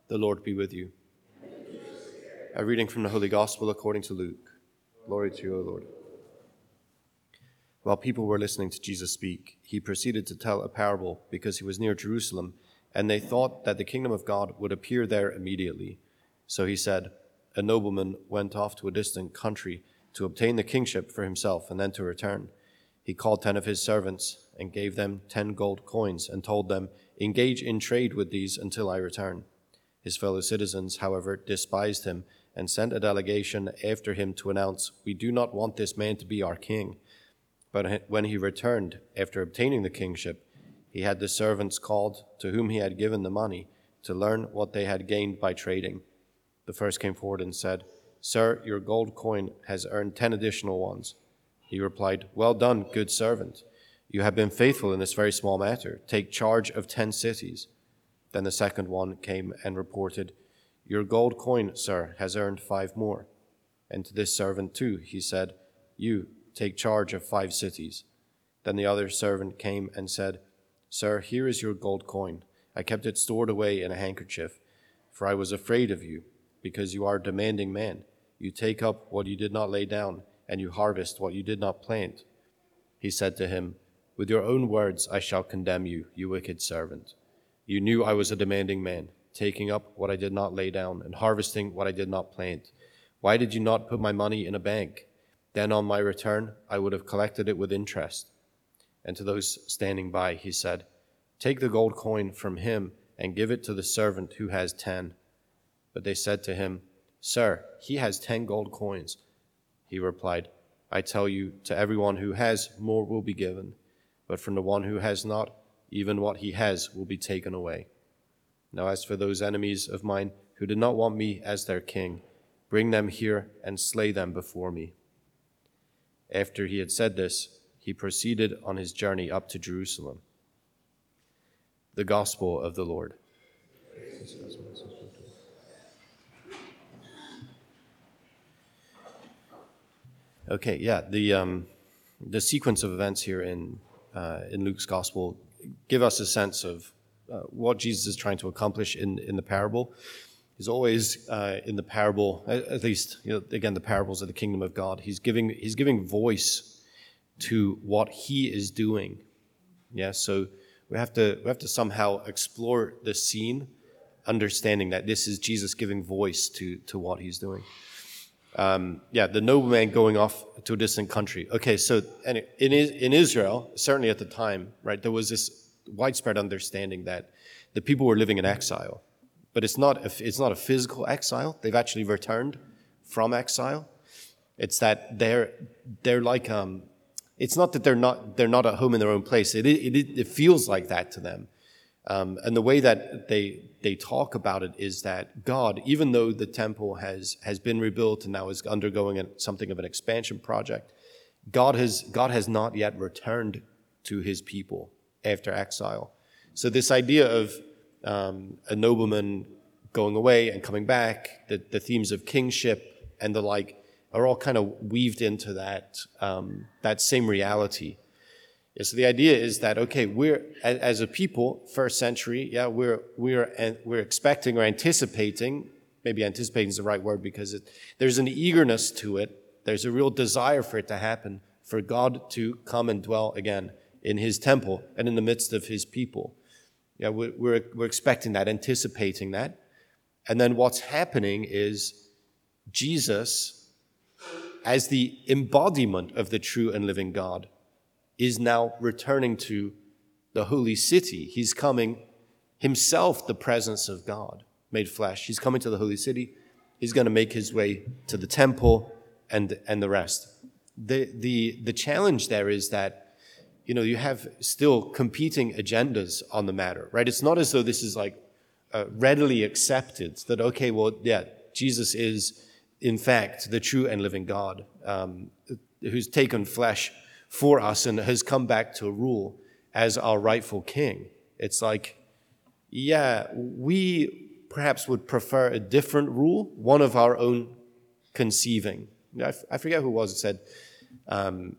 The Lord be with you. A reading from the Holy Gospel according to Luke. Glory to you, O Lord. While people were listening to Jesus speak, he proceeded to tell a parable because he was near Jerusalem, and they thought that the kingdom of God would appear there immediately. So he said, a nobleman went off to a distant country to obtain the kingship for himself and then to return. He called 10 of his servants and gave them 10 gold coins and told them, engage in trade with these until I return. His fellow citizens, however, despised him and sent a delegation after him to announce, we do not want this man to be our king. But when he returned, after obtaining the kingship, he had the servants called to whom he had given the money to learn what they had gained by trading. The first came forward and said, Sir, your gold coin has earned 10 additional ones. He replied, well done, good servant. You have been faithful in this very small matter. Take charge of 10 cities. Then the second one came and reported, your gold coin, sir, has earned 5 more. And to this servant too, he said, you take charge of 5 cities. Then the other servant came and said, Sir, here is your gold coin. I kept it stored away in a handkerchief, for I was afraid of you, because you are a demanding man. You take up what you did not lay down, and you harvest what you did not plant. He said to him, with your own words I shall condemn you, you wicked servant. You knew I was a demanding man, taking up what I did not lay down, and harvesting what I did not plant. Why did you not put my money in a bank? Then on my return, I would have collected it with interest. And to those standing by, he said, take the gold coin from him and give it to the servant who has 10. But they said to him, Sir, he has 10 gold coins. He replied, I tell you, to everyone who has, more will be given. But from the one who has not, even what he has will be taken away. Now as for those enemies of mine who did not want me as their king, bring them here and slay them before me. After he had said this, he proceeded on his journey up to Jerusalem. The Gospel of the Lord. Okay, yeah, the sequence of events here in Luke's Gospel give us a sense of what Jesus is trying to accomplish in the parable. He's always in the parable, at least, again, the parables of the kingdom of God. He's giving voice to what he is doing. Yeah, so we have to somehow explore the scene, understanding that this is Jesus giving voice to what he's doing. The nobleman going off to a distant country. Okay, so in Israel, certainly at the time, right, there was this widespread understanding that the people were living in exile. But it's not a physical exile. They've actually returned from exile. It's that they're like it's not that they're not at home in their own place. It feels like that to them. And the way that they talk about it is that God, even though the temple has been rebuilt and now is undergoing something of an expansion project, God has not yet returned to his people after exile. So this idea of a nobleman going away and coming back, the themes of kingship and the like are all kind of weaved into that same reality. Yeah, so the idea is that, okay, we're, as a people, first century, we're expecting or anticipating, maybe anticipating is the right word because there's an eagerness to it. There's a real desire for it to happen, for God to come and dwell again in his temple and in the midst of his people. Yeah, we're expecting that, anticipating that. And then what's happening is Jesus, as the embodiment of the true and living God, is now returning to the holy city. He's coming himself, the presence of God made flesh. He's coming to the holy city. He's going to make his way to the temple and the rest. The challenge there is that, you have still competing agendas on the matter, right? It's not as though this is like readily accepted that, okay, well, yeah, Jesus is in fact the true and living God who's taken flesh for us and has come back to rule as our rightful king. It's like, yeah, we perhaps would prefer a different rule, one of our own conceiving. I forget who it was that said,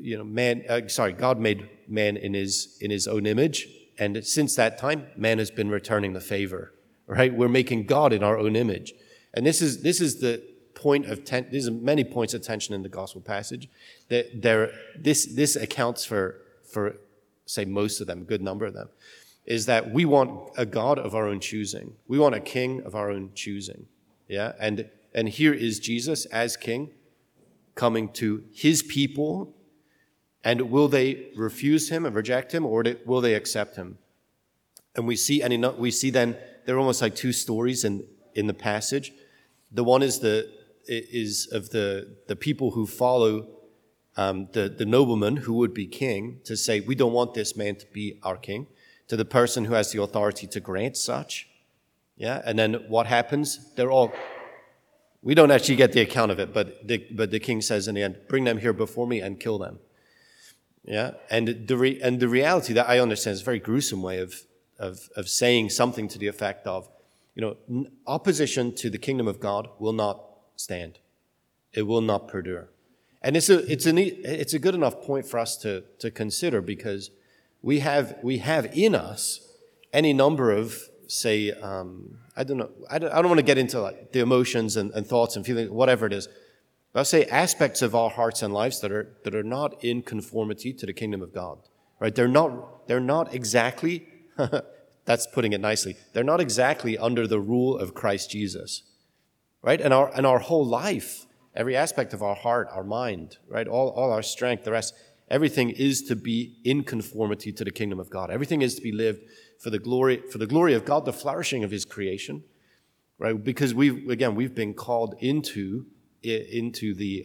God made man in his own image, and since that time, man has been returning the favor, right? We're making God in our own image. And this is the point of tension. There's many points of tension in the gospel passage. This accounts for say most of them, a good number of them, is that we want a God of our own choosing. We want a king of our own choosing. Yeah, and here is Jesus as king coming to his people, and will they refuse him and reject him, or will they accept him? And we see then there are almost like two stories in the passage. The one is of the people who follow the nobleman who would be king, to say, we don't want this man to be our king, to the person who has the authority to grant such. Yeah, and then what happens? We don't actually get the account of it, but the king says in the end, bring them here before me and kill them. Yeah, and the reality that I understand is a very gruesome way of saying something to the effect of, opposition to the kingdom of God will not stand. It will not perdure. And it's a good enough point for us to consider, because we have in us any number of, say, I don't want to get into like the emotions and thoughts and feelings, whatever it is. But I'll say aspects of our hearts and lives that are not in conformity to the kingdom of God. Right? They're not exactly that's putting it nicely. They're not exactly under the rule of Christ Jesus. Right? And our whole life, every aspect of our heart, our mind, right? All our strength, the rest, everything is to be in conformity to the kingdom of God. Everything is to be lived for the glory of God, the flourishing of his creation, right? Because we've been called into the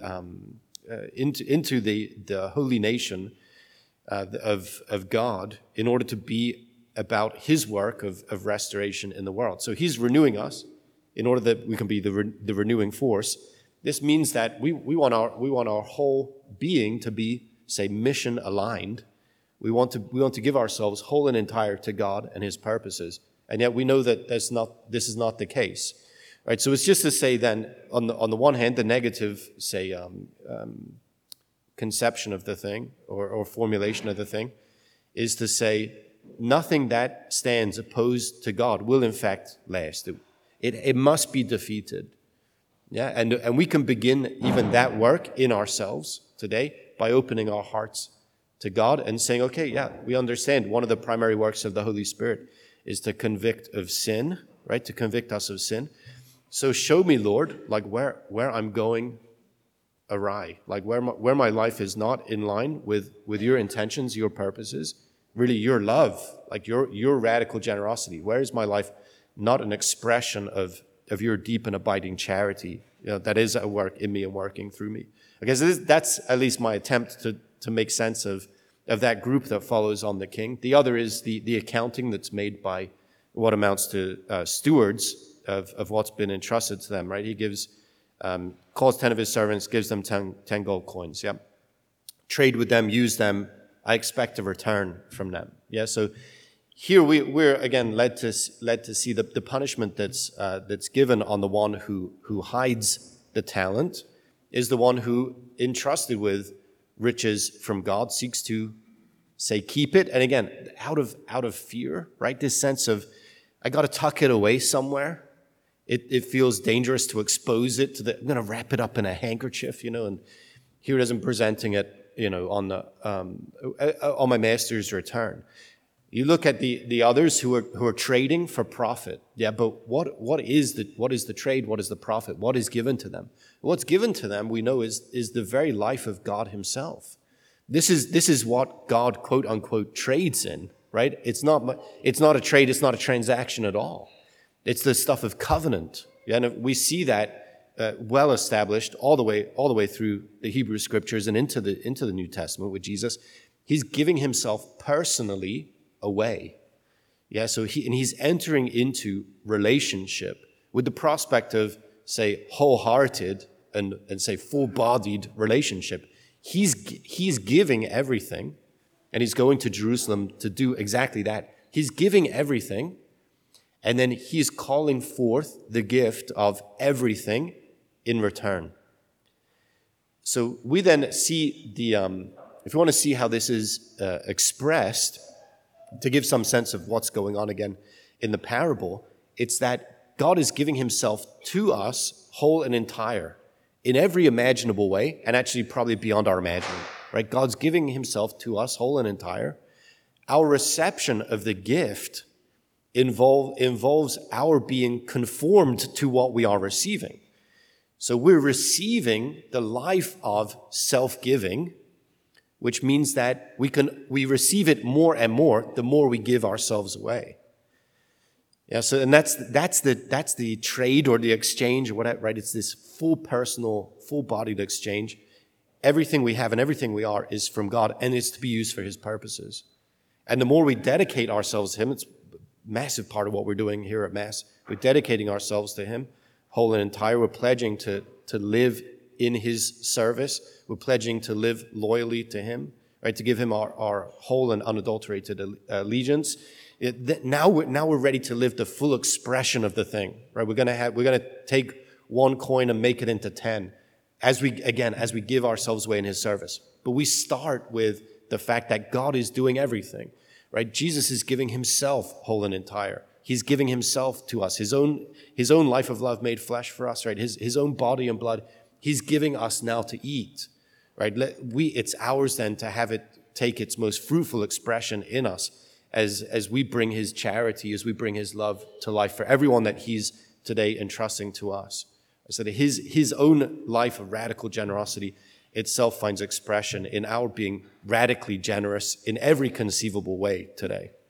holy nation of God in order to be about his work of restoration in the world. So he's renewing us in order that we can be the renewing force. This means that we want our whole being to be, say, mission aligned. We want to give ourselves whole and entire to God and his purposes. And yet we know that this is not the case. Right? So it's just to say then, on the one hand, the negative, say, conception of the thing or formulation of the thing is to say nothing that stands opposed to God will in fact last. It must be defeated. Yeah, and we can begin even that work in ourselves today by opening our hearts to God and saying, okay, yeah, we understand one of the primary works of the Holy Spirit is to convict of sin, right? To convict us of sin. So show me, Lord, like where I'm going awry, like where my life is not in line with your intentions, your purposes, really your love, like your radical generosity. Where is my life not an expression of your deep and abiding charity, that is at work in me and working through me? I guess that's at least my attempt to make sense of that group that follows on the king. The other is the accounting that's made by what amounts to stewards of what's been entrusted to them, right? He calls 10 of his servants, gives them 10 gold coins, yeah? Trade with them, use them, I expect a return from them, yeah? So here we're again led to see the punishment that's given on the one who hides the talent is the one who, entrusted with riches from God, seeks to, say, keep it. And again, out of fear, right? This sense of, I got to tuck it away somewhere. It feels dangerous to expose it I'm going to wrap it up in a handkerchief, and here it is, I'm presenting it, on my master's return. You look at the others who are trading for profit. Yeah, but what is the trade? What is the profit? What is given to them? What's given to them, we know, is the very life of God himself. This is what God, quote unquote, trades in, right? It's not a trade, it's not a transaction at all. It's the stuff of covenant. Yeah, and we see that well established all the way through the Hebrew scriptures and into the New Testament with Jesus. He's giving himself personally away. Yeah, so he's entering into relationship with the prospect of, say, wholehearted and say full-bodied relationship. He's giving everything, and he's going to Jerusalem to do exactly that. He's giving everything, and then he's calling forth the gift of everything in return. So we then see if you want to see how this is expressed, to give some sense of what's going on again in the parable, It's that God is giving himself to us whole and entire in every imaginable way, and actually probably beyond our imagining, right? God's giving himself to us whole and entire. Our reception of the gift involves our being conformed to what we are receiving. So we're receiving the life of self-giving, which means that we receive it more and more the more we give ourselves away. Yeah, so and that's the trade or the exchange or whatever, right? It's this full personal, full-bodied exchange. Everything we have and everything we are is from God, and it's to be used for his purposes. And the more we dedicate ourselves to him, it's a massive part of what we're doing here at Mass. We're dedicating ourselves to him, whole and entire. We're pledging to live in his service. We're pledging to live loyally to him, right? To give him our whole and unadulterated allegiance. Now we're ready to live the full expression of the thing, right? We're gonna take one coin and make it into 10 as we give ourselves away in his service. But we start with the fact that God is doing everything, right? Jesus is giving himself whole and entire. He's giving himself to us, his own life of love made flesh for us, right? His own body and blood. He's giving us now to eat, right? It's ours then to have it take its most fruitful expression in us as we bring his charity, as we bring his love to life for everyone that he's today entrusting to us. So that his own life of radical generosity itself finds expression in our being radically generous in every conceivable way today.